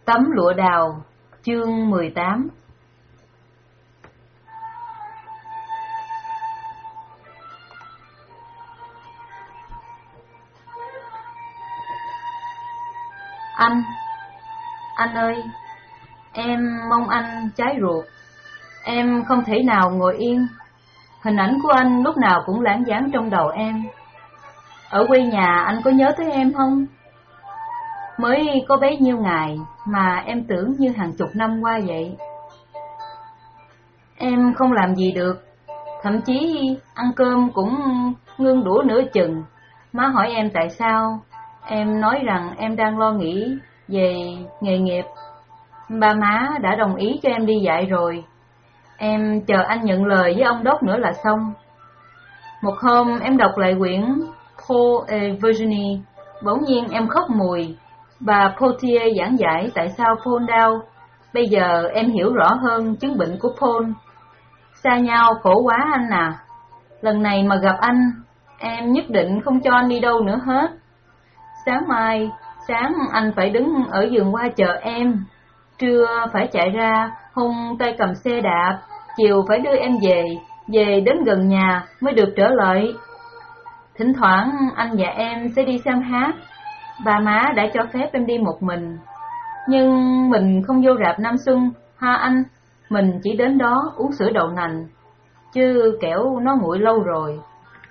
Tấm lụa đào, chương 18. Anh ơi, em mong anh trái ruột. Em không thể nào ngồi yên. Hình ảnh của anh lúc nào cũng lãng vảng trong đầu em. Ở quê nhà anh có nhớ tới em không? Mới có bấy nhiêu ngày mà em tưởng như hàng chục năm qua vậy. Em không làm gì được, thậm chí ăn cơm cũng ngưng đũa nửa chừng. Má hỏi em tại sao, em nói rằng em đang lo nghĩ về nghề nghiệp. Ba má đã đồng ý cho em đi dạy rồi. Em chờ anh nhận lời với ông đốc nữa là xong. Một hôm em đọc lại quyển Paul et Virginie, bỗng nhiên em khóc mùi. Bà Potier giảng giải tại sao Paul đau. Bây giờ em hiểu rõ hơn chứng bệnh của Paul. Xa nhau khổ quá anh à. Lần này mà gặp anh, em nhất định không cho anh đi đâu nữa hết. Sáng anh phải đứng ở vườn hoa chờ em. Trưa phải chạy ra hung tay cầm xe đạp. Chiều phải đưa em về đến gần nhà mới được trở lại. Thỉnh thoảng anh và em sẽ đi xem hát. Ba má đã cho phép em đi một mình. Nhưng mình không vô rạp Nam Xuân ha anh. Mình chỉ đến đó uống sữa đậu nành, chứ kẻo nó nguội lâu rồi.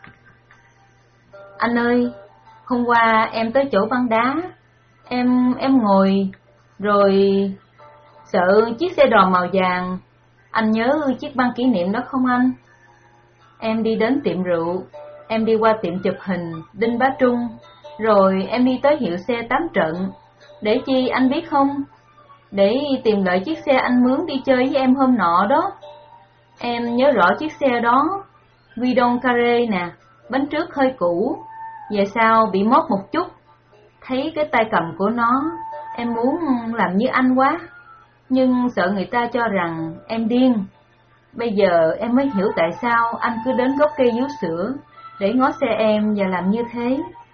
Anh ơi, hôm qua em tới chỗ băng đá. Em ngồi rồi sợ chiếc xe đò màu vàng. Anh nhớ chiếc băng kỷ niệm đó không anh? Em đi đến tiệm rượu, em đi qua tiệm chụp hình Đinh Bá Trung, rồi em đi tới hiệu xe 8 trận. Để chi anh biết không? Để tìm lại chiếc xe anh mướn đi chơi với em hôm nọ đó. Em nhớ rõ chiếc xe đó, guidon carré nè, bánh trước hơi cũ, về sau bị móp một chút. Thấy cái tay cầm của nó, em muốn làm như anh quá, nhưng sợ người ta cho rằng em điên. Bây giờ em mới hiểu tại sao anh cứ đến gốc cây vú sữa để ngó xe em và làm như thế.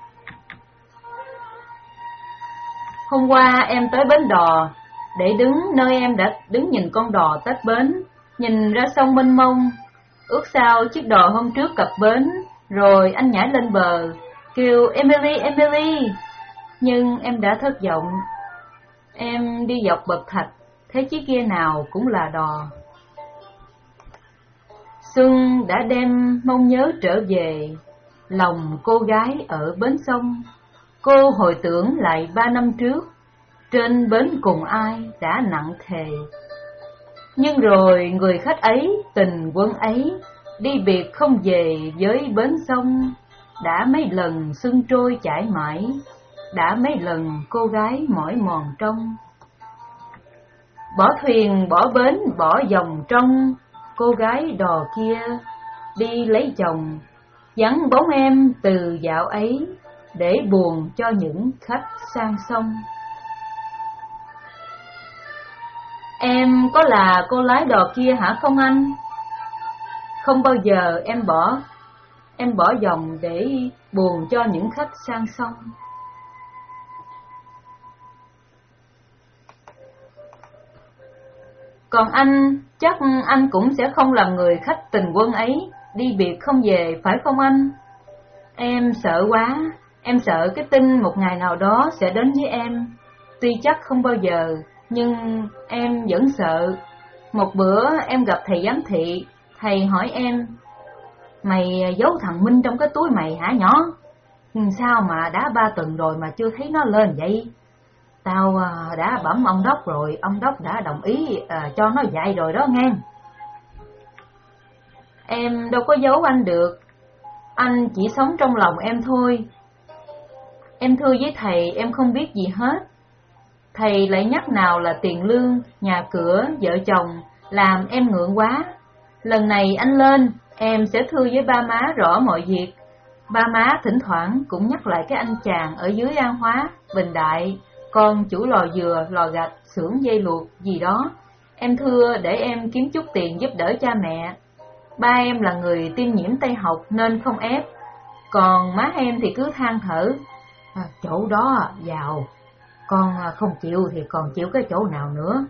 Hôm qua em tới bến đò, để đứng nơi em đã đứng nhìn con đò tách bến, nhìn ra sông mênh mông. Ước sao chiếc đò hôm trước cập bến, rồi anh nhảy lên bờ, kêu Emily, Emily. Nhưng em đã thất vọng. Em đi dọc bậc thạch, thấy chiếc ghe nào cũng là đò. Xuân đã đem mong nhớ trở về, lòng cô gái ở bến sông. Cô hồi tưởng lại 3 năm trước, trên bến cùng ai đã nặng thề. Nhưng rồi người khách ấy, tình quân ấy, đi biệt không về với bến sông. Đã mấy lần xuân trôi chảy mãi, đã mấy lần cô gái mỏi mòn trong. Bỏ thuyền, bỏ bến, bỏ dòng trong, cô gái đò kia đi lấy chồng. Vắng bóng em từ dạo ấy, để buồn cho những khách sang sông. Em có là cô lái đò kia hả không anh? Không bao giờ em bỏ dòng để buồn cho những khách sang sông. Còn anh, chắc anh cũng sẽ không làm người khách tình quân ấy, đi biệt không về, phải không anh? Em sợ quá, em sợ cái tin một ngày nào đó sẽ đến với em. Tuy chắc không bao giờ, nhưng em vẫn sợ. Một bữa em gặp thầy giám thị, thầy hỏi em: mày giấu thằng Minh trong cái túi mày hả nhỏ? Sao mà đã 3 tuần rồi mà chưa thấy nó lên vậy? Tao đã bẩm ông đốc rồi, ông đốc đã đồng ý cho nó dạy rồi đó nghe. Em đâu có giấu anh được, anh chỉ sống trong lòng em thôi. Em thưa với thầy em không biết gì hết. Thầy lại nhắc nào là tiền lương, nhà cửa, vợ chồng, làm em ngượng quá. Lần này anh lên, em sẽ thưa với ba má rõ mọi việc. Ba má thỉnh thoảng cũng nhắc lại cái anh chàng ở dưới An Hóa, Bình Đại, con chủ lò dừa, lò gạch, xưởng dây luộc gì đó. Em thưa để em kiếm chút tiền giúp đỡ cha mẹ. Ba em là người tiêm nhiễm Tây học nên không ép. Còn má em thì cứ than thở: chỗ đó giàu, Con không chịu thì còn chịu cái chỗ nào nữa.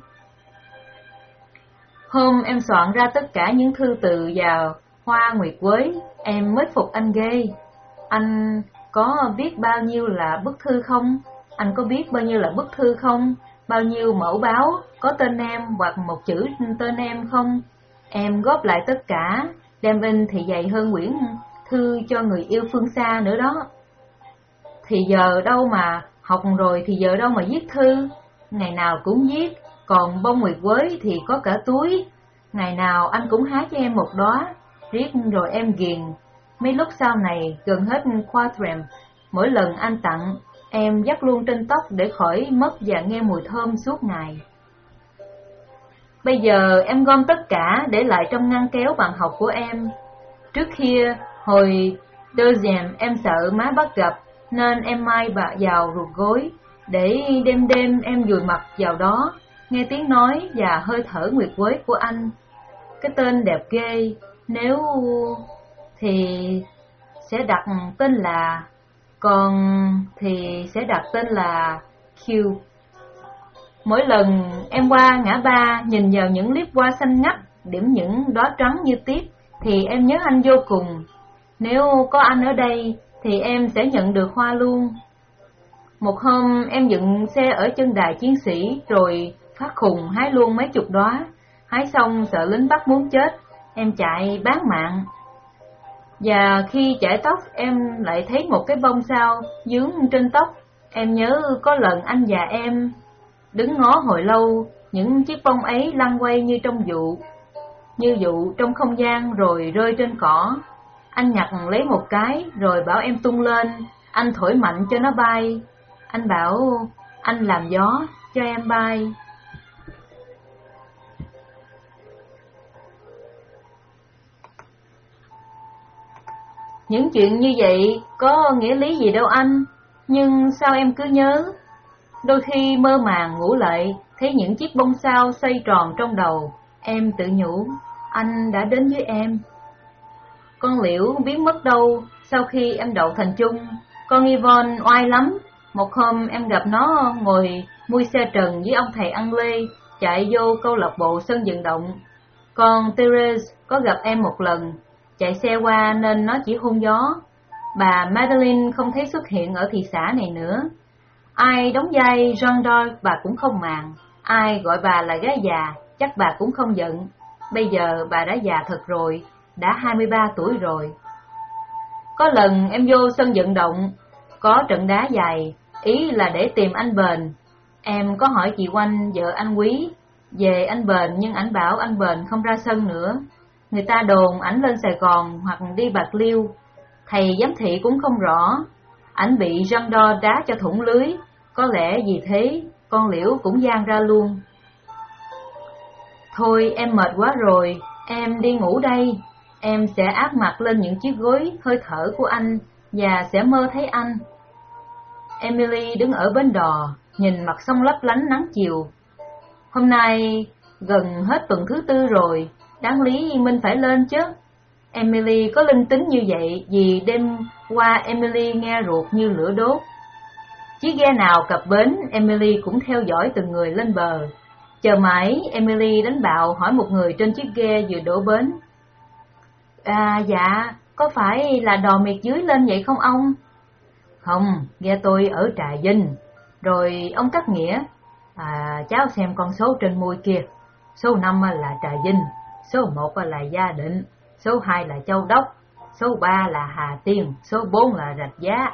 Hôm em soạn ra tất cả những thư từ và hoa nguyệt quế, em mới phục anh ghê. Anh có biết bao nhiêu là bức thư không? Anh có biết bao nhiêu là bức thư không? Bao nhiêu mẫu báo có tên em hoặc một chữ tên em không? Em góp lại tất cả, đem in thì dày hơn quyển thư cho người yêu phương xa nữa đó. Thì giờ đâu mà học rồi thì giờ đâu mà viết thư, ngày nào cũng viết, còn bông nguyệt quế thì có cả túi, ngày nào anh cũng hái cho em một đóa, riết rồi em ghiền. Mấy lúc sau này gần hết quatrain, mỗi lần anh tặng, em dắt luôn trên tóc để khỏi mất và nghe mùi thơm suốt ngày. Bây giờ em gom tất cả để lại trong ngăn kéo bàn học của em. Trước kia, hồi deuxième em sợ má bắt gặp, nên em mai vào ruột gối, để đêm đêm em dùi mặt vào đó, nghe tiếng nói và hơi thở nguyệt quế của anh. Cái tên đẹp ghê, nếu thì sẽ đặt tên là, còn thì sẽ đặt tên là Q. Mỗi lần em qua ngã ba nhìn vào những liếp hoa xanh ngắt, điểm những đóa trắng như tiếp, thì em nhớ anh vô cùng. Nếu có anh ở đây thì em sẽ nhận được hoa luôn. Một hôm em dựng xe ở chân đài chiến sĩ, rồi phát khùng hái luôn mấy chục đóa. Hái xong sợ lính bắt muốn chết, em chạy bán mạng. Và khi chải tóc em lại thấy một cái bông sao dướng trên tóc. Em nhớ có lần anh và em đứng ngó hồi lâu, những chiếc bông ấy lăn quay như vụ trong không gian rồi rơi trên cỏ. Anh nhặt lấy một cái rồi bảo em tung lên, anh thổi mạnh cho nó bay. Anh bảo anh làm gió cho em bay. Những chuyện như vậy có nghĩa lý gì đâu anh, nhưng sao em cứ nhớ. Đôi khi mơ màng ngủ lại, thấy những chiếc bông sao xoay tròn trong đầu, em tự nhủ, anh đã đến với em. Con liễu biến mất đâu sau khi em đậu thành trung. Con Yvonne oai lắm. Một hôm em gặp nó ngồi mui xe trần với ông thầy ăn lê, chạy vô câu lạc bộ sân vận động. Còn Therese có gặp em một lần, chạy xe qua nên nó chỉ hôn gió. Bà Madeline không thấy xuất hiện ở thị xã này nữa. Ai đóng vai Jean d'Arc bà cũng không màng, ai gọi bà là gái già chắc bà cũng không giận. Bây giờ bà đã già thật rồi, đã 23 tuổi rồi. Có lần em vô sân vận động, có trận đá dài, ý là để tìm anh Bền. Em có hỏi chị Oanh, vợ anh Quý, về anh Bền, nhưng ảnh bảo anh Bền không ra sân nữa. Người ta đồn ảnh lên Sài Gòn hoặc đi Bạc Liêu. Thầy giám thị cũng không rõ. Ảnh bị Jean d'Arc đá cho thủng lưới, có lẽ vì thế con liễu cũng giang ra luôn. Thôi em mệt quá rồi, em đi ngủ đây. Em sẽ áp mặt lên những chiếc gối hơi thở của anh và sẽ mơ thấy anh. Emily đứng ở bến đò, nhìn mặt sông lấp lánh nắng chiều. Hôm nay gần hết tuần thứ tư rồi, đáng lý mình phải lên chứ. Emily có linh tính như vậy vì đêm qua Emily nghe ruột như lửa đốt. Chiếc ghe nào cập bến, Emily cũng theo dõi từng người lên bờ. Chờ mãi, Emily đánh bạo hỏi một người trên chiếc ghe vừa đổ bến. Dạ, có phải là đò miệt dưới lên vậy không ông? Không, ghe tôi ở Trà Vinh. Rồi ông Cắt Nghĩa, cháu xem con số trên mui kia. Số 5 là Trà Vinh, số 1 là Gia Định, số 2 là Châu Đốc, số 3 là Hà Tiên, số 4 là Rạch Giá,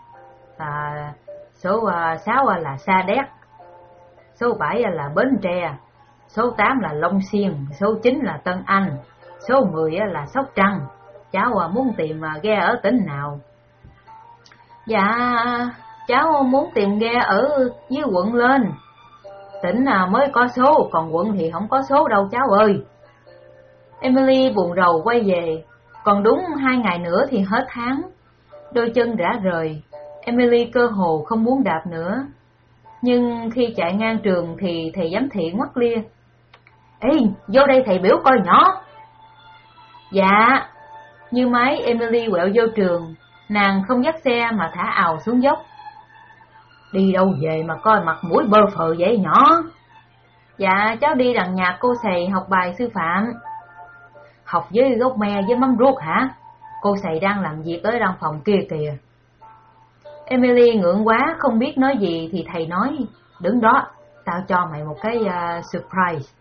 số 6 là Sa Đéc, số 7 là Bến Tre, số 8 là Long Xuyên, số 9 là Tân Anh, số 10 là Sóc Trăng. Cháu muốn tìm ghe ở tỉnh nào? Dạ, cháu muốn tìm ghe ở dưới quận lên. Tỉnh mới có số, còn quận thì không có số đâu cháu ơi. Emily buồn rầu quay về. Còn đúng 2 ngày nữa thì hết tháng. Đôi chân rã rời, Emily cơ hồ không muốn đạp nữa. Nhưng khi chạy ngang trường thì thầy giám thị ngoắt lia. Ê, vô đây thầy biểu coi nhỏ. Dạ. Như máy, Emily quẹo vô trường. Nàng không dắt xe mà thả ào xuống dốc. Đi đâu về mà coi mặt mũi bơ phờ vậy nhỏ? Dạ cháu đi đằng nhà cô Sầy học bài sư phạm. Học với gốc me với mắm ruốc hả? Cô Sầy đang làm việc ở văn phòng kia kìa. Emily ngượng quá không biết nói gì thì thầy nói, đứng đó, tao cho mày một cái surprise.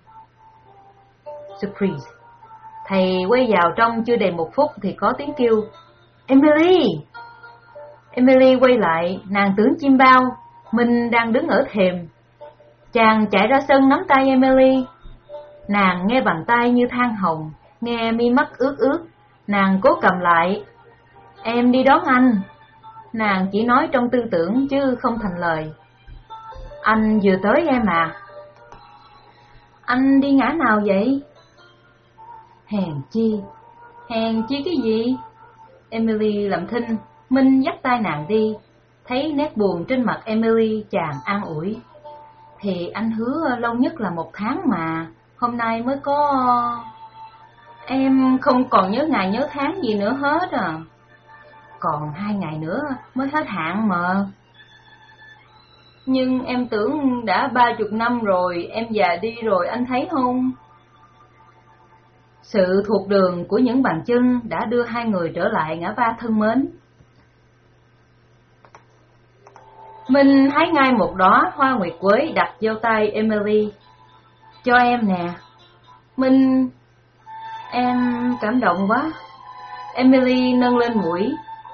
Thầy quay vào trong chưa đầy 1 phút thì có tiếng kêu, Emily! Emily quay lại, nàng tưởng chim bao, Minh đang đứng ở thềm. Chàng chạy ra sân nắm tay Emily. Nàng nghe bàn tay như than hồng, nghe mi mắt ướt ướt, nàng cố cầm lại. Em đi đón anh. Nàng chỉ nói trong tư tưởng chứ không thành lời. Anh vừa tới em à? Anh đi ngã nào vậy? Hèn chi cái gì? Emily làm thinh. Minh dắt tay nàng đi. Thấy nét buồn trên mặt Emily, chàng an ủi. Thì anh hứa lâu nhất là 1 tháng mà, hôm nay mới có... Em không còn nhớ ngày nhớ tháng gì nữa hết à. Còn 2 ngày nữa mới hết hạn mà. Nhưng em tưởng đã 30 năm rồi, em già đi rồi anh thấy không? Sự thuộc đường của những bàn chân đã đưa hai người trở lại ngã ba thân mến. Minh hái ngay một đóa hoa nguyệt quế đặt vô tay Emily. Cho em nè. Minh... Em cảm động quá. Emily nâng lên mũi.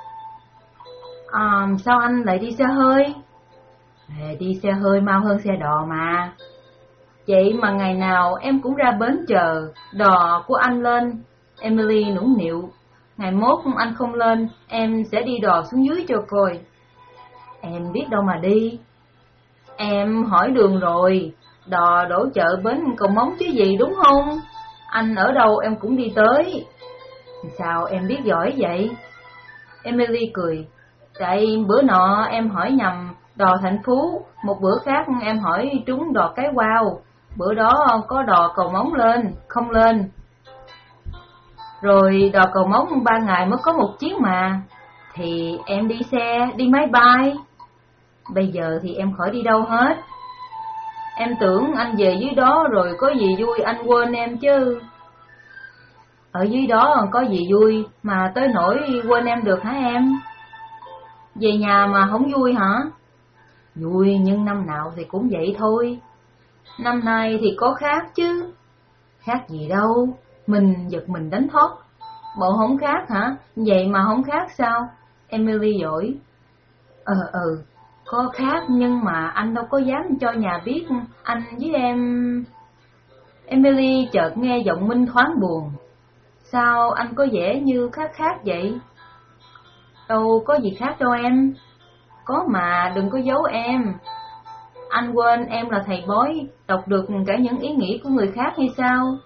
Sao anh lại đi xe hơi? Đi xe hơi mau hơn xe đò mà. Vậy mà ngày nào em cũng ra bến chờ đò của anh lên. Emily nũng nịu. Ngày mốt anh không lên, em sẽ đi đò xuống dưới cho coi. Em biết đâu mà đi. Em hỏi đường rồi. Đò đổ chợ bến Cầu Móng chứ gì đúng không? Anh ở đâu em cũng đi tới. Sao em biết giỏi vậy? Emily cười. Tại bữa nọ em hỏi nhầm đò Thành Phú, một bữa khác em hỏi trúng đò Cái Quao. Bữa đó có đò Cầu Móng lên, không lên. Rồi đò Cầu Móng 3 ngày mới có 1 chuyến mà. Thì em đi xe, đi máy bay. Bây giờ thì em khỏi đi đâu hết. Em tưởng anh về dưới đó rồi có gì vui anh quên em chứ. Ở dưới đó có gì vui mà tới nỗi quên em được hả em? Về nhà mà không vui hả? Vui nhưng năm nào thì cũng vậy thôi. Năm nay thì có khác chứ. Khác gì đâu. Mình giật mình đánh thoát. Bộ không khác hả? Vậy mà không khác sao? Emily dỗi. Có khác nhưng mà anh đâu có dám cho nhà biết anh với em. Emily chợt nghe giọng Minh thoáng buồn. Sao anh có vẻ như khác vậy? Đâu có gì khác đâu em. Có mà đừng có giấu em. Anh quên em là thầy bói, đọc được cả những ý nghĩ của người khác hay sao?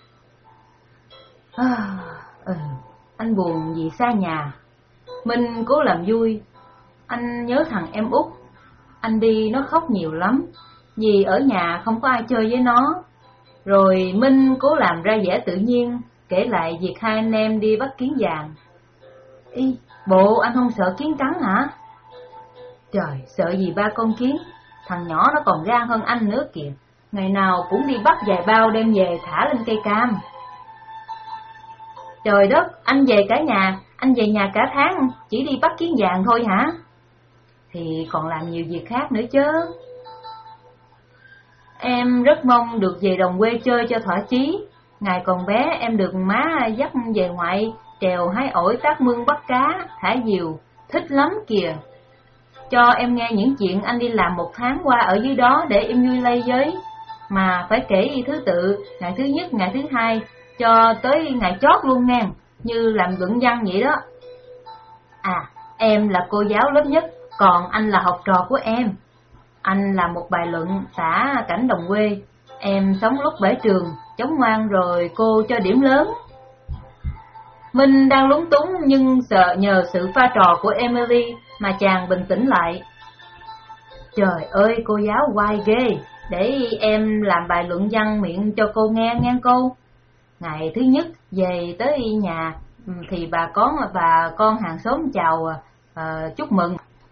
Anh buồn vì xa nhà. Minh cố làm vui. Anh nhớ thằng em út. Anh đi nó khóc nhiều lắm, vì ở nhà không có ai chơi với nó. Rồi Minh cố làm ra vẻ tự nhiên, kể lại việc 2 anh em đi bắt kiến vàng. Bộ anh không sợ kiến cắn hả? Trời, sợ gì 3 con kiến. Thằng nhỏ nó còn gan hơn anh nữa kìa. Ngày nào cũng đi bắt vài bao đem về thả lên cây cam. Trời đất, anh về nhà cả tháng chỉ đi bắt kiến vàng thôi hả? Thì còn làm nhiều việc khác nữa chứ. Em rất mong được về đồng quê chơi cho thỏa chí. Ngày còn bé em được má dắt về ngoại, trèo hái ổi, tác mương bắt cá, thả diều, thích lắm kìa. Cho em nghe những chuyện anh đi làm 1 tháng qua ở dưới đó để em vui lây với. Mà phải kể thứ tự, ngày thứ nhất, ngày thứ hai, cho tới ngày chót luôn nghe, như làm luận văn vậy đó. Em là cô giáo lớp nhất, còn anh là học trò của em. Anh làm một bài luận tả cảnh đồng quê. Em sống lúc bể trường, chống ngoan rồi cô cho điểm lớn. Minh đang lúng túng nhưng nhờ sự pha trò của Emily mà chàng bình tĩnh lại. Trời ơi, cô giáo oai ghê. Để em làm bài luận văn miệng cho cô nghe cô. Ngày thứ nhất về tới nhà thì bà con hàng xóm chào chúc mừng.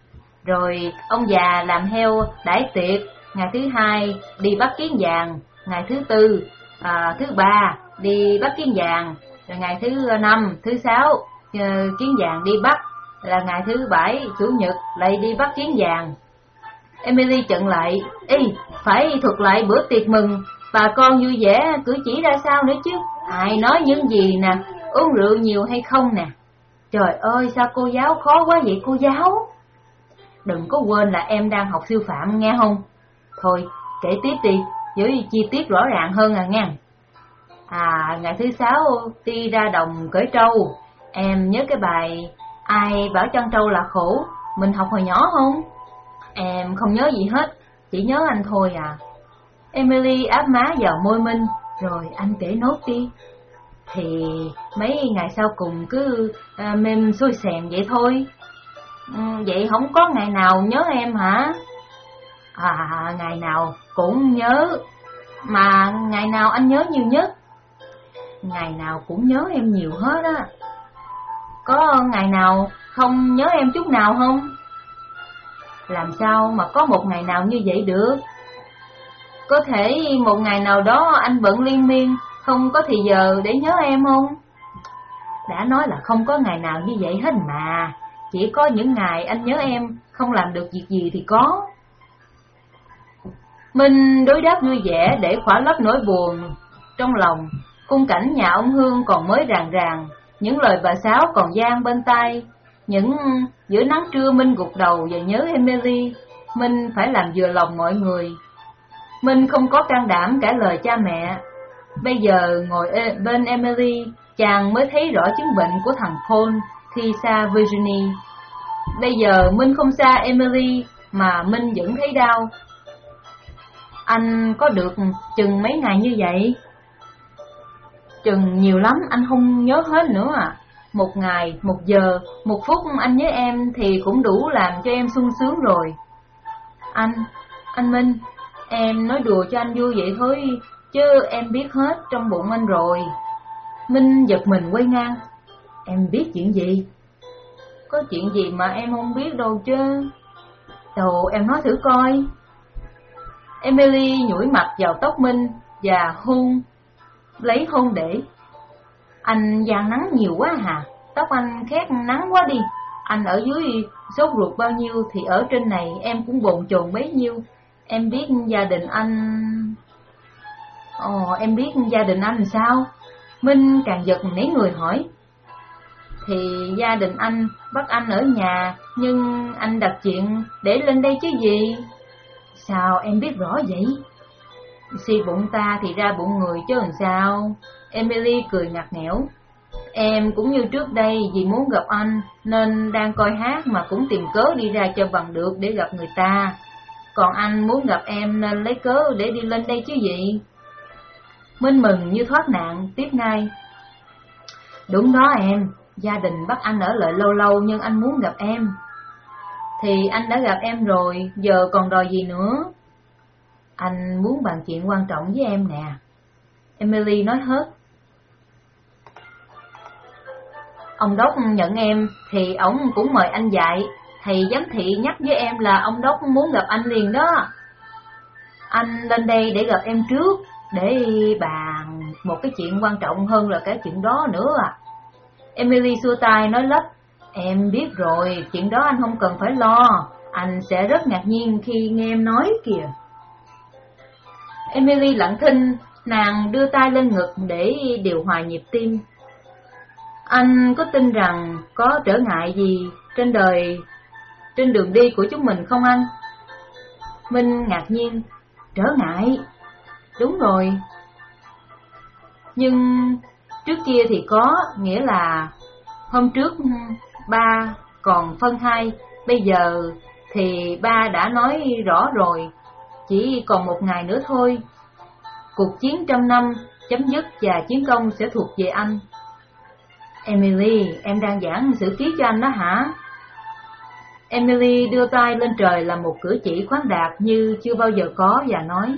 Rồi ông già làm heo đãi tiệc, ngày thứ hai đi bắt kiến vàng, ngày thứ tư, thứ ba đi bắt kiến vàng, rồi ngày thứ năm, thứ sáu kiến vàng đi bắt, là ngày thứ bảy, chủ nhật lại đi bắt kiến vàng. Emily chận lại, phải thuật lại bữa tiệc mừng bà con vui vẻ cử chỉ ra sao nữa chứ, ai nói những gì nè, uống rượu nhiều hay không nè. Trời ơi, sao cô giáo khó quá vậy cô giáo? Đừng có quên là em đang học sư phạm nghe không? Thôi, kể tiếp đi, với chi tiết rõ ràng hơn nghe. Ngày thứ sáu đi ra đồng cởi trâu, em nhớ cái bài ai bảo chăn trâu là khổ, mình học hồi nhỏ không? Em không nhớ gì hết, chỉ nhớ anh thôi à. Emily áp má vào môi Minh, rồi anh kể nốt đi. Thì mấy ngày sau cùng cứ mềm xôi xèn vậy thôi. Vậy không có ngày nào nhớ em hả? Ngày nào cũng nhớ. Mà ngày nào anh nhớ nhiều nhất? Ngày nào cũng nhớ em nhiều hết á. Có ngày nào không nhớ em chút nào không? Làm sao mà có một ngày nào như vậy được? Có thể một ngày nào đó anh bận liên miên, không có thì giờ để nhớ em không? Đã nói là không có ngày nào như vậy hết mà. Chỉ có những ngày anh nhớ em, không làm được việc gì thì có. Minh đối đáp vui vẻ để khỏa lấp nỗi buồn trong lòng. Khung cảnh nhà ông Hương còn mới ràng ràng, những lời bà Sáu còn vang bên tai. Giữa nắng trưa Minh gục đầu và nhớ Emily. Minh phải làm vừa lòng mọi người. Minh không có can đảm trả lời cha mẹ. Bây giờ ngồi bên Emily, chàng mới thấy rõ chứng bệnh của thằng Paul khi xa Virginia. Bây giờ Minh không xa Emily mà Minh vẫn thấy đau. Anh có được chừng mấy ngày như vậy? Chừng nhiều lắm, anh không nhớ hết nữa à. Một ngày, một giờ, một phút anh nhớ em thì cũng đủ làm cho em sung sướng rồi. Anh Minh, em nói đùa cho anh vui vậy thôi, chứ em biết hết trong bụng anh rồi. Minh giật mình quay ngang. Em biết chuyện gì? Có chuyện gì mà em không biết đâu chứ. Đâu, em nói thử coi. Emily nhủi mặt vào tóc Minh và lấy hôn để. Anh da nắng nhiều quá hả? Tóc anh khét nắng quá đi. Anh ở dưới sốt ruột bao nhiêu thì ở trên này em cũng bồn chồn bấy nhiêu. Em biết gia đình anh... em biết gia đình anh sao? Minh càng giật nảy người hỏi. Thì gia đình anh bắt anh ở nhà, nhưng anh đặt chuyện để lên đây chứ gì. Sao em biết rõ vậy? Suy bụng ta thì ra bụng người chứ làm sao? Emily cười ngặt nghẽo. Em cũng như trước đây, vì muốn gặp anh nên đang coi hát mà cũng tìm cớ đi ra cho bằng được để gặp người ta. Còn anh muốn gặp em nên lấy cớ để đi lên đây chứ gì. Minh mừng như thoát nạn, tiếp ngay. Đúng đó em, gia đình bắt anh ở lại lâu lâu nhưng anh muốn gặp em. Thì anh đã gặp em rồi, giờ còn đòi gì nữa? Anh muốn bàn chuyện quan trọng với em nè. Emily nói hết. Ông Đốc nhận em thì ổng cũng mời anh dạy. Thầy giám thị nhắc với em là ông Đốc muốn gặp anh liền đó. Anh lên đây để gặp em trước, để bàn một cái chuyện quan trọng hơn là cái chuyện đó nữa à. Emily xua tay nói lắp. Em biết rồi, chuyện đó anh không cần phải lo. Anh sẽ rất ngạc nhiên khi nghe em nói kìa. Emily lặng thinh, nàng đưa tay lên ngực để điều hòa nhịp tim. Anh có tin rằng có trở ngại gì trên đường đi của chúng mình không anh? Minh ngạc nhiên. Trở ngại? Đúng rồi. Nhưng trước kia thì có, nghĩa là hôm trước ba còn phân hai, bây giờ thì ba đã nói rõ rồi, chỉ còn một ngày nữa thôi. Cuộc chiến 100 năm chấm dứt và chiến công sẽ thuộc về anh. Emily, em đang giảng sử ký cho anh đó hả? Emily đưa tay lên trời làm một cử chỉ khoáng đạt như chưa bao giờ có và nói.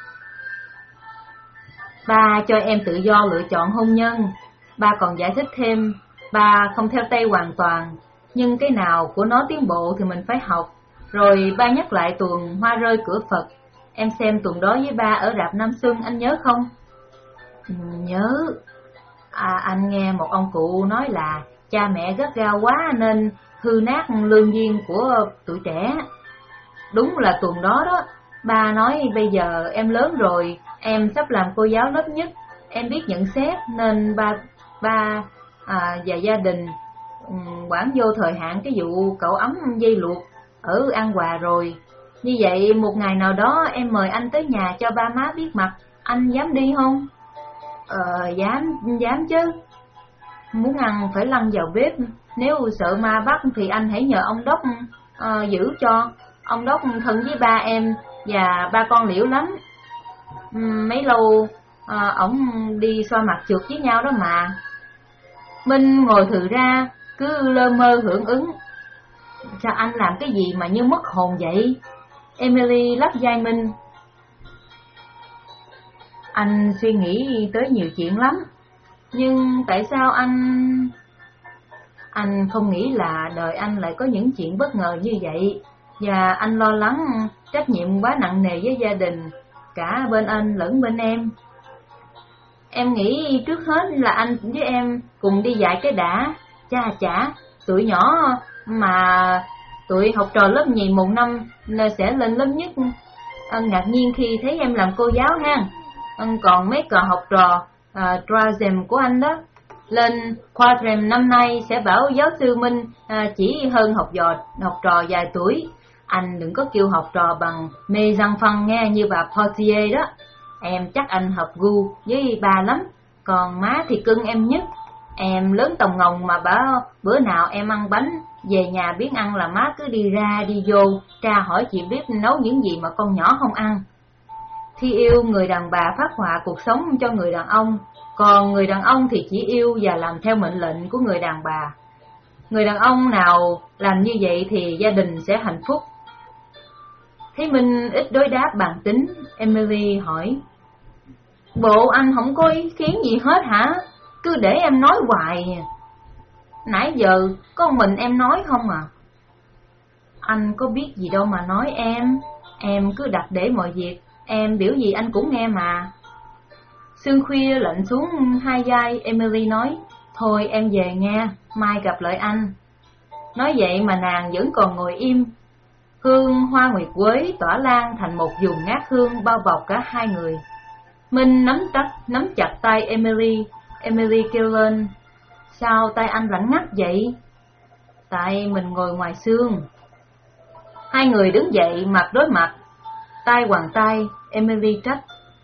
Ba cho em tự do lựa chọn hôn nhân. Ba còn giải thích thêm, ba không theo Tây hoàn toàn, nhưng cái nào của nó tiến bộ thì mình phải học. Rồi ba nhắc lại tuồng Hoa rơi cửa Phật. Em xem tuồng đó với ba ở rạp Nam Xuân, anh nhớ không? Nhớ. Anh nghe một ông cụ nói là cha mẹ gắt gao quá nên hư nát lương duyên của tuổi trẻ. Đúng là tuồng đó đó. Ba nói bây giờ em lớn rồi, em sắp làm cô giáo lớp nhất, em biết nhận xét nên ba và gia đình quản vô thời hạn cái vụ cậu ấm dây luộc ở An Hòa rồi. Như vậy một ngày nào đó em mời anh tới nhà cho ba má biết mặt, anh dám đi không? Dám chứ. Muốn ăn phải lăn vào bếp, nếu sợ ma bắt thì anh hãy nhờ ông Đốc giữ cho. Ông Đốc thân với ba em và ba con Liễu lắm. Mấy lâu ổng đi xoa mặt trượt với nhau đó mà. Minh ngồi thừ ra, cứ lơ mơ hưởng ứng. Sao anh làm cái gì mà như mất hồn vậy? Emily lắc vai Minh. Anh suy nghĩ tới nhiều chuyện lắm. Nhưng tại sao anh không nghĩ là đời anh lại có những chuyện bất ngờ như vậy? Và anh lo lắng trách nhiệm quá nặng nề với gia đình, cả bên anh lẫn bên em. Em nghĩ trước hết là anh với em cùng đi dạy cái đã. Chả, tụi nhỏ mà tụi học trò lớp nhì một năm sẽ lên lớp nhất. Ngạc nhiên khi thấy em làm cô giáo ha. Còn mấy cậu học trò Trazem của anh đó, lên Quadrem năm nay sẽ bảo giáo sư Minh chỉ hơn học trò vài tuổi. Anh đừng có kêu học trò bằng mê răng phân nghe như bà Portier đó. Em chắc anh hợp gu với bà lắm. Còn má thì cưng em nhất. Em lớn tòng ngồng mà bảo bữa nào em ăn bánh về nhà biết ăn là má cứ đi ra đi vô tra hỏi chị biết nấu những gì mà con nhỏ không ăn. Thi yêu người đàn bà phát họa cuộc sống cho người đàn ông, còn người đàn ông thì chỉ yêu và làm theo mệnh lệnh của người đàn bà. Người đàn ông nào làm như vậy thì gia đình sẽ hạnh phúc. Thấy Minh ít đối đáp bản tính, Emily hỏi: Bộ anh không có ý kiến gì hết hả? Cứ để em nói hoài. Nãy giờ có mình em nói không à? Anh có biết gì đâu mà nói em cứ đặt để mọi việc, em biểu gì anh cũng nghe mà. Sương khuya lạnh xuống hai vai, Emily nói: Thôi em về nghe, mai gặp lại anh. Nói vậy mà nàng vẫn còn ngồi im. Hương hoa nguyệt quế tỏa lan thành một vùng ngát hương bao bọc cả hai người. Minh nắm chặt tay Emily. Emily kêu lên: Sao tay anh lạnh ngắt vậy? Tại mình ngồi ngoài sương. Hai người đứng dậy mặt đối mặt, tay quàng tay. Emily trách: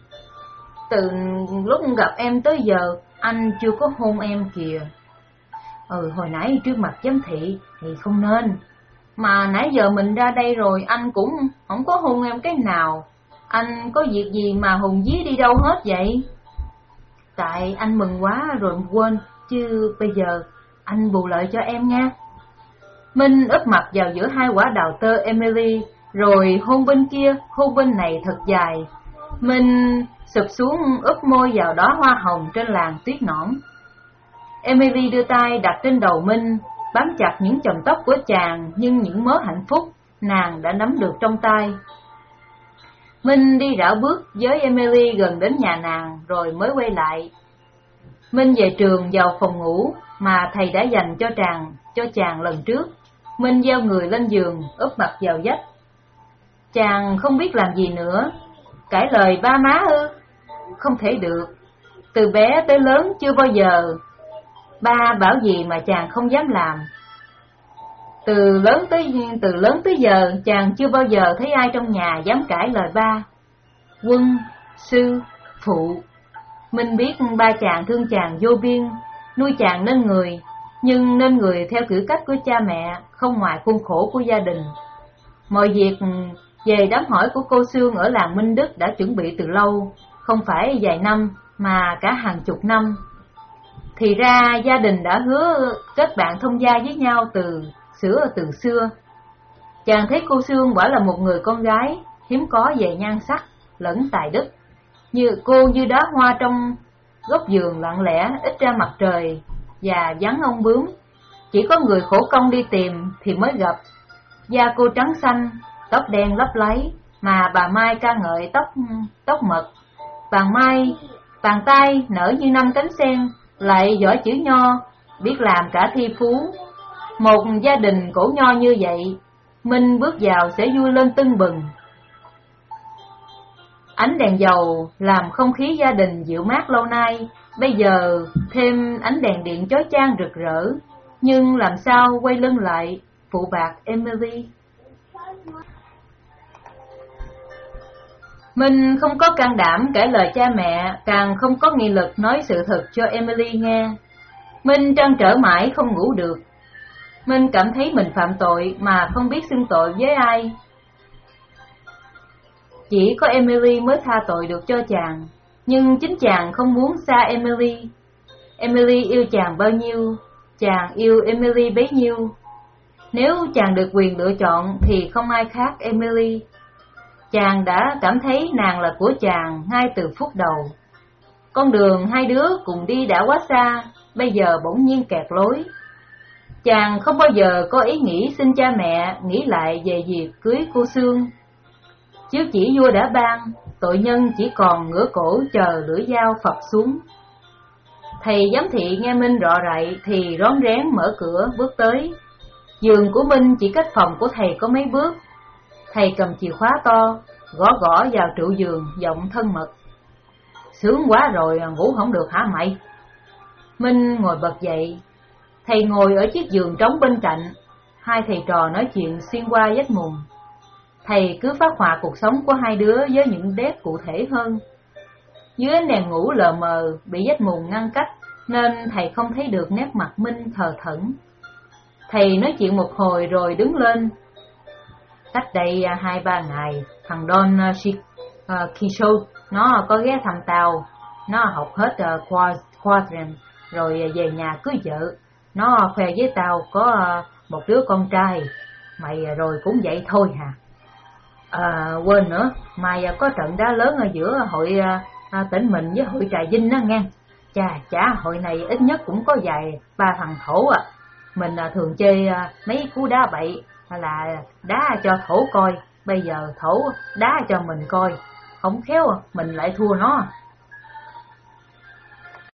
Từ lúc gặp em tới giờ anh chưa có hôn em kìa. Hồi nãy trước mặt giám thị thì không nên. Mà nãy giờ mình ra đây rồi anh cũng không có hôn em cái nào. Anh có việc gì mà hùng dí đi đâu hết vậy? Tại anh mừng quá rồi quên, chứ bây giờ anh bù lợi cho em nha. Minh úp mặt vào giữa hai quả đào tơ Emily, rồi hôn bên kia, hôn bên này thật dài. Minh sụp xuống úp môi vào đóa hoa hồng trên làn tuyết nõn. Emily đưa tay đặt trên đầu Minh, bám chặt những chòm tóc của chàng, nhưng những mớ hạnh phúc nàng đã nắm được trong tay. Minh đi rảo bước với Emily gần đến nhà nàng rồi mới quay lại. Minh về trường vào phòng ngủ mà thầy đã dành cho chàng lần trước. Minh gieo người lên giường, úp mặt vào vách. Chàng không biết làm gì nữa. Cãi lời ba má ư? Không thể được. Từ bé tới lớn chưa bao giờ ba bảo gì mà chàng không dám làm. Từ lớn tới giờ chàng chưa bao giờ thấy ai trong nhà dám cãi lời ba. Quân, sư, phụ. Minh biết ba chàng thương chàng vô biên, nuôi chàng nên người, nhưng nên người theo kiểu cách của cha mẹ, không ngoài khuôn khổ của gia đình. Mọi việc về đám hỏi của cô Sương ở làng Minh Đức đã chuẩn bị từ lâu, không phải vài năm mà cả hàng chục năm. Thì ra gia đình đã hứa kết bạn thông gia với nhau từ xưa. Chàng thấy cô Sương quả là một người con gái hiếm có về nhan sắc lẫn tài đức, như đóa hoa trong góc vườn lặng lẽ, ít ra mặt trời và vắng ông bướm. Chỉ có người khổ công đi tìm thì mới gặp. Da cô trắng xanh, tóc đen lấp láy, mà bà Mai ca ngợi tóc mật. Bàn tay nở như 5 cánh sen, lại giỏi chữ nho, biết làm cả thi phú. Một gia đình cổ nho như vậy, Minh bước vào sẽ vui lên tưng bừng. Ánh đèn dầu làm không khí gia đình dịu mát lâu nay, bây giờ thêm ánh đèn điện chói chang rực rỡ, nhưng làm sao quay lưng lại phụ bạc Emily. Minh không có can đảm kể lời cha mẹ, càng không có nghị lực nói sự thật cho Emily nghe. Minh trăn trở mãi không ngủ được. Minh cảm thấy mình phạm tội mà không biết xưng tội với ai. Chỉ có Emily mới tha tội được cho chàng, nhưng chính chàng không muốn xa Emily. Emily yêu chàng bao nhiêu, chàng yêu Emily bấy nhiêu. Nếu chàng được quyền lựa chọn thì không ai khác Emily. Chàng đã cảm thấy nàng là của chàng ngay từ phút đầu. Con đường hai đứa cùng đi đã quá xa, bây giờ bỗng nhiên kẹt lối. Chàng không bao giờ có ý nghĩ xin cha mẹ nghĩ lại về việc cưới cô Sương. Chiếu chỉ vua đã ban, tội nhân chỉ còn ngửa cổ chờ lưỡi dao phập xuống. Thầy giám thị nghe Minh rọ rậy thì rón rén mở cửa bước tới. Giường của Minh chỉ cách phòng của thầy có mấy bước. Thầy cầm chìa khóa to, gõ gõ vào trụ giường, giọng thân mật. Sướng quá rồi, ngủ không được hả mày? Minh ngồi bật dậy. Thầy ngồi ở chiếc giường trống bên cạnh. Hai thầy trò nói chuyện xuyên qua vách mùng. Thầy cứ phát họa cuộc sống của hai đứa với những nét cụ thể hơn. Dưới ánh đèn ngủ lờ mờ, bị vách mùng ngăn cách, nên thầy không thấy được nét mặt Minh thờ thẫn. Thầy nói chuyện một hồi rồi đứng lên. Cách đây 2-3 ngày, thằng Don Quixote nó có ghé thăm tao. Nó học hết quadrant rồi về nhà cưới vợ. Nó khoe với tao có một đứa con trai. Mày rồi cũng vậy thôi hả? Quên nữa, mai có trận đá lớn ở giữa hội tỉnh mình với hội Trà Vinh đó nghe. Chà, hội này ít nhất cũng có vài 3 thằng thổ à. Mình thường chơi mấy cú đá bậy, là đá cho thổ coi, bây giờ thổ đá cho mình coi. Không khéo mình lại thua nó.